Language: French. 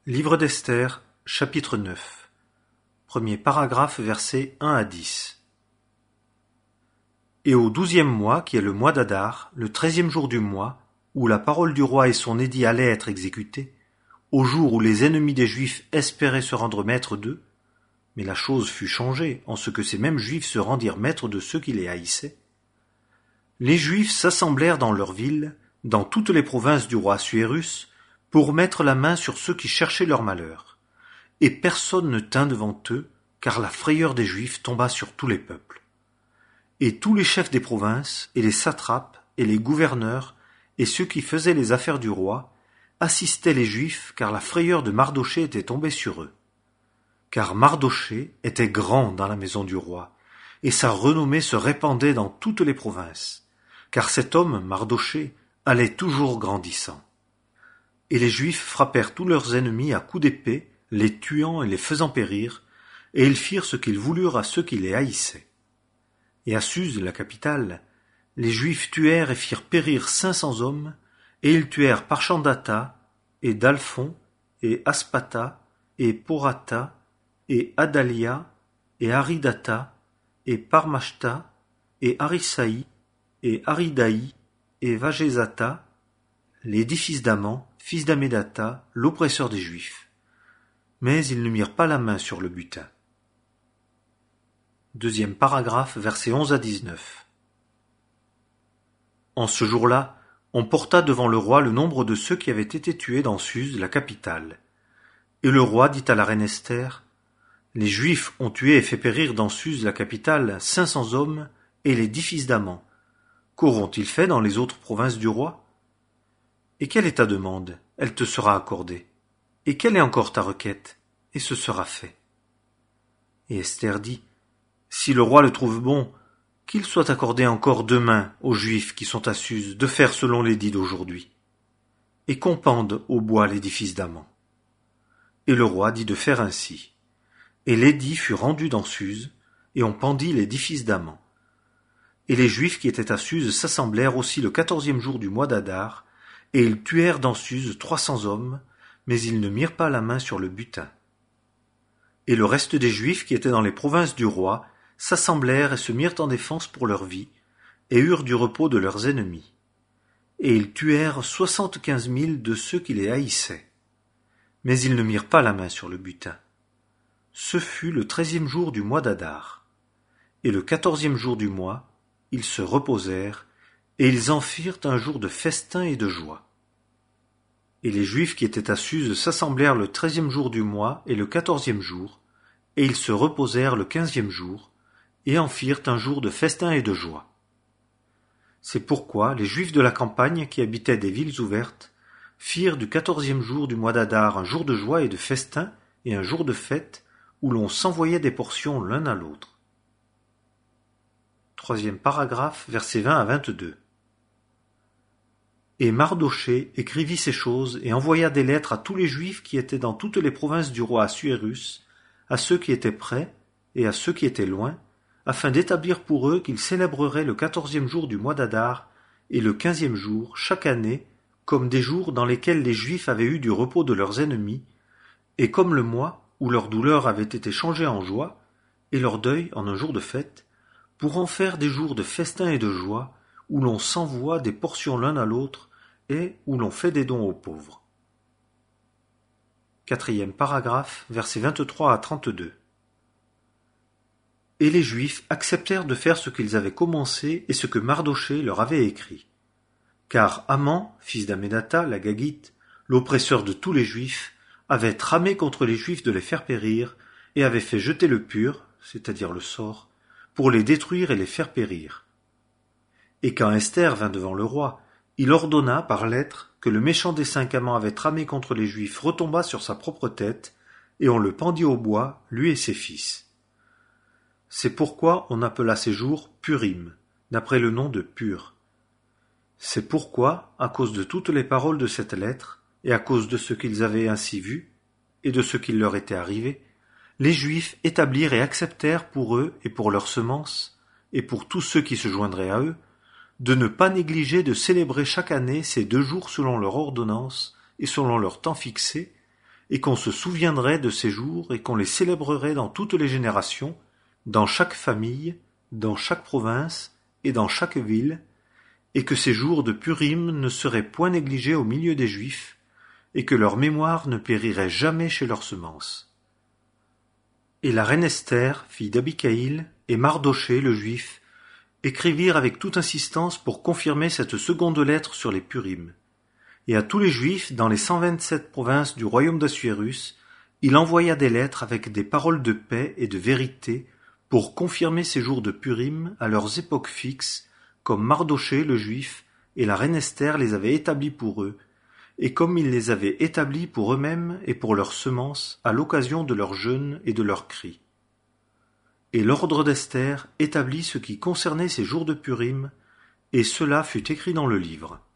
Livre d'Esther, chapitre 9. Premier paragraphe, versets 1 à 10. Et au 12e mois, qui est le mois d'Adar, le 13e jour du mois, où la parole du roi et son édit allaient être exécutés, au jour où les ennemis des Juifs espéraient se rendre maîtres d'eux, mais la chose fut changée en ce que ces mêmes Juifs se rendirent maîtres de ceux qui les haïssaient, les Juifs s'assemblèrent dans leur ville, dans toutes les provinces du roi Assuérus, pour mettre la main sur ceux qui cherchaient leur malheur. Et personne ne tint devant eux, car la frayeur des Juifs tomba sur tous les peuples. Et tous les chefs des provinces, et les satrapes, et les gouverneurs, et ceux qui faisaient les affaires du roi, assistaient les Juifs, car la frayeur de Mardochée était tombée sur eux. Car Mardochée était grand dans la maison du roi, et sa renommée se répandait dans toutes les provinces, car cet homme, Mardochée, allait toujours grandissant. Et les Juifs frappèrent tous leurs ennemis à coups d'épée, les tuant et les faisant périr, et ils firent ce qu'ils voulurent à ceux qui les haïssaient. Et à Suse, la capitale, les Juifs tuèrent et firent périr 500 hommes, et ils tuèrent Parchandata, et Dalphon, et Aspata, et Porata, et Adalia, et Aridata, et Parmashta, et Arisaï, et Aridaï, et Vagezata, les 10 fils d'Aman, fils d'Amédata, l'oppresseur des Juifs. Mais ils ne mirent pas la main sur le butin. Deuxième paragraphe, versets 11 à 19. En ce jour-là, on porta devant le roi le nombre de ceux qui avaient été tués dans Suse, la capitale. Et le roi dit à la reine Esther, « Les Juifs ont tué et fait périr dans Suse, la capitale, 500 hommes et les 10 fils d'Aman. Qu'auront-ils fait dans les autres provinces du roi ? Et quelle est ta demande ? Elle te sera accordée. Et quelle est encore ta requête ? Et ce sera fait. » Et Esther dit, « Si le roi le trouve bon, qu'il soit accordé encore demain aux Juifs qui sont à Suse de faire selon l'édit d'aujourd'hui, et qu'on pende au bois les 10 fils d'Aman. » Et le roi dit de faire ainsi. Et l'édit fut rendu dans Suse, et on pendit les 10 fils d'Aman. Et les Juifs qui étaient à Suse s'assemblèrent aussi le 14e jour du mois d'Adar, et ils tuèrent dans Suse 300 hommes, mais ils ne mirent pas la main sur le butin. Et le reste des Juifs qui étaient dans les provinces du roi s'assemblèrent et se mirent en défense pour leur vie, et eurent du repos de leurs ennemis. Et ils tuèrent 75 000 de ceux qui les haïssaient. Mais ils ne mirent pas la main sur le butin. Ce fut le 13e jour du mois d'Adar. Et le 14e jour du mois, ils se reposèrent, et ils en firent un jour de festin et de joie. Et les Juifs qui étaient à Suse s'assemblèrent le 13e jour du mois et le 14e jour, et ils se reposèrent le 15e jour, et en firent un jour de festin et de joie. C'est pourquoi les Juifs de la campagne qui habitaient des villes ouvertes firent du 14e jour du mois d'Adar un jour de joie et de festin et un jour de fête où l'on s'envoyait des portions l'un à l'autre. Troisième paragraphe, versets 20 à 22. Et Mardochée écrivit ces choses et envoya des lettres à tous les Juifs qui étaient dans toutes les provinces du roi Assuérus, à ceux qui étaient près et à ceux qui étaient loin, afin d'établir pour eux qu'ils célébreraient le 14e jour du mois d'Adar et le 15e jour, chaque année, comme des jours dans lesquels les Juifs avaient eu du repos de leurs ennemis, et comme le mois où leur douleur avait été changée en joie, et leur deuil en un jour de fête, pour en faire des jours de festin et de joie, où l'on s'envoie des portions l'un à l'autre, et où l'on fait des dons aux pauvres. Quatrième paragraphe, versets 23 à 32. Et les Juifs acceptèrent de faire ce qu'ils avaient commencé et ce que Mardochée leur avait écrit. Car Aman, fils d'Amédata, la Gagite, l'oppresseur de tous les Juifs, avait tramé contre les Juifs de les faire périr, et avait fait jeter le pur, c'est-à-dire le sort, pour les détruire et les faire périr. Et quand Esther vint devant le roi, il ordonna par lettre que le méchant des 5 amants avait tramé contre les Juifs retombât sur sa propre tête, et on le pendit au bois, lui et ses fils. C'est pourquoi on appela ces jours Purim, d'après le nom de Pur. C'est pourquoi, à cause de toutes les paroles de cette lettre, et à cause de ce qu'ils avaient ainsi vu, et de ce qui leur était arrivé, les Juifs établirent et acceptèrent pour eux et pour leurs semences, et pour tous ceux qui se joindraient à eux, de ne pas négliger de célébrer chaque année ces 2 jours selon leur ordonnance et selon leur temps fixé, et qu'on se souviendrait de ces jours et qu'on les célébrerait dans toutes les générations, dans chaque famille, dans chaque province et dans chaque ville, et que ces jours de Purim ne seraient point négligés au milieu des Juifs, et que leur mémoire ne périrait jamais chez leurs semences. Et la reine Esther, fille d'Abicaïl, et Mardochée le Juif, écrivirent avec toute insistance pour confirmer cette seconde lettre sur les Purim. Et à tous les Juifs dans les 127 provinces du royaume d'Assuérus, il envoya des lettres avec des paroles de paix et de vérité pour confirmer ces jours de Purim à leurs époques fixes, comme Mardochée le Juif et la reine Esther les avaient établis pour eux, et comme ils les avaient établis pour eux-mêmes et pour leurs semences à l'occasion de leurs jeûnes et de leurs cris. Et l'ordre d'Esther établit ce qui concernait ces jours de Purim, et cela fut écrit dans le livre.